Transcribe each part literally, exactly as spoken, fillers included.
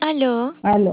Aló, Aló.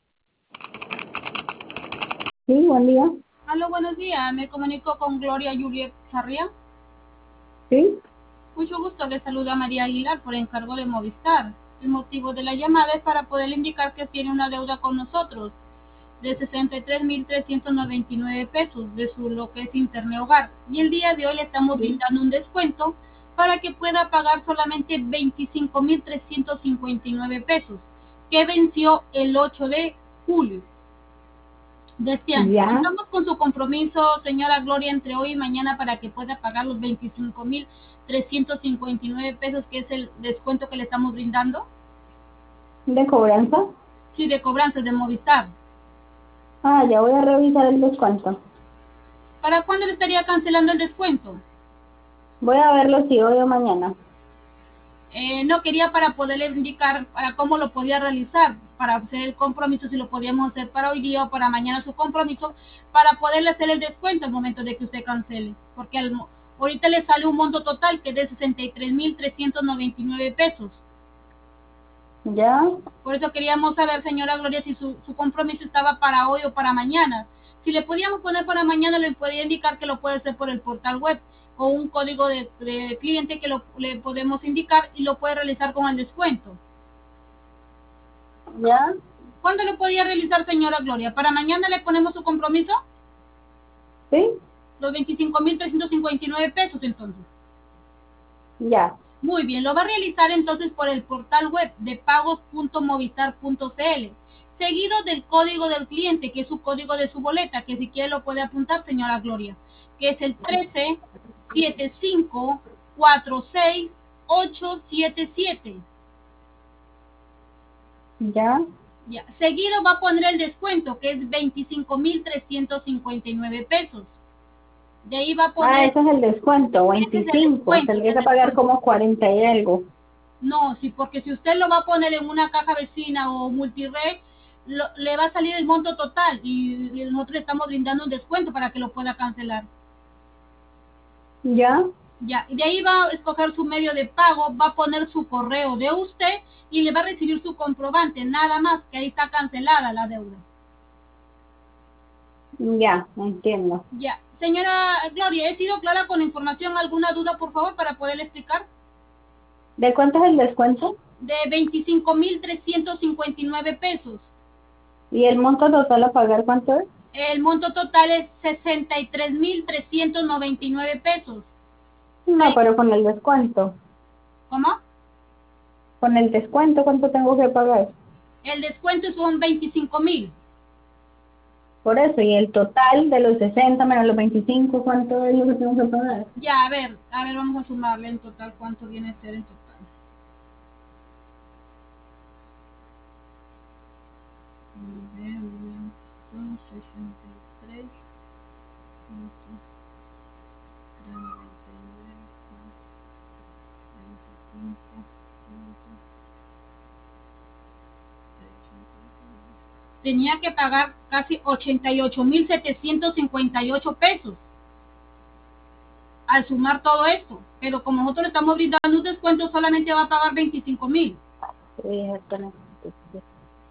Sí, buen día. Aló, buenos días. Me comunico con Gloria Juliet Sarria. Sí, Mucho gusto. Le saluda María Aguilar por encargo de Movistar. El motivo de la llamada es para poder indicar que tiene una deuda con nosotros de sesenta y tres mil trescientos noventa y nueve pesos de su lo que es internet hogar. Y el día de hoy le estamos sí. brindando un descuento para que pueda pagar solamente veinticinco mil trescientos cincuenta y nueve pesos, que venció el ocho de julio de este año. Ya. Contamos con su compromiso, señora Gloria, entre hoy y mañana para que pueda pagar los veinticinco mil trescientos cincuenta y nueve pesos, que es el descuento que le estamos brindando. ¿De cobranza? Sí, de cobranzas de Movistar. Ah, ya voy a revisar el descuento. ¿Para cuándo le estaría cancelando el descuento? Voy a verlo si hoy o mañana. Eh, no quería para poderle indicar para cómo lo podía realizar, para hacer el compromiso, si lo podíamos hacer para hoy día o para mañana su compromiso, para poderle hacer el descuento al momento de que usted cancele, porque al, ahorita le sale un monto total que es de sesenta y tres mil trescientos noventa y nueve pesos. Ya. Por eso queríamos saber, señora Gloria, si su, su compromiso estaba para hoy o para mañana. Si le podíamos poner para mañana, le podría indicar que lo puede hacer por el portal web o un código de, de cliente que lo, le podemos indicar y lo puede realizar con el descuento. Ya. ¿Cuándo lo podía realizar, señora Gloria? ¿Para mañana le ponemos su compromiso? Sí. Los veinticinco mil trescientos cincuenta y nueve pesos, entonces. Ya. Muy bien, lo va a realizar entonces por el portal web de pagos punto movistar punto c l, seguido del código del cliente, que es su código de su boleta, que si quiere lo puede apuntar, señora Gloria, que es el trece setenta y cinco cuarenta y seis ochocientos setenta y siete. Ya. Ya. Seguido va a poner el descuento, que es veinticinco mil trescientos cincuenta y nueve pesos. De ahí va a Ah, poner, ese es el descuento, ese es el veinticinco. descuento, Tendría el que pagar descuento. como cuarenta y algo. No, sí, porque si usted lo va a poner en una caja vecina o multired, lo, le va a salir el monto total y, y nosotros le estamos brindando un descuento para que lo pueda cancelar. Ya. Ya, y de ahí va a escoger su medio de pago, va a poner su correo de usted y le va a recibir su comprobante, nada más, que ahí está cancelada la deuda. Ya, entiendo. Ya, señora Gloria, ¿he sido clara con la información? ¿Alguna duda, por favor, para poderle explicar? ¿De cuánto es el descuento? De veinticinco mil trescientos cincuenta y nueve pesos. ¿Y el monto total a pagar cuánto es? El monto total es sesenta y tres mil trescientos noventa y nueve pesos. No, pero con el descuento. ¿Cómo? Con el descuento, ¿cuánto tengo que pagar? El descuento son veinticinco mil. Por eso, y el total de los sesenta menos los veinticinco, ¿cuánto es lo que tengo que pagar? Ya, a ver, a ver, vamos a sumarle en total cuánto viene a ser en total. Son sesenta y tres, tenía que pagar casi ochenta y ocho mil setecientos cincuenta y ocho pesos al sumar todo esto, pero como nosotros le estamos brindando un descuento, solamente va a pagar veinticinco mil. Sí, exactamente.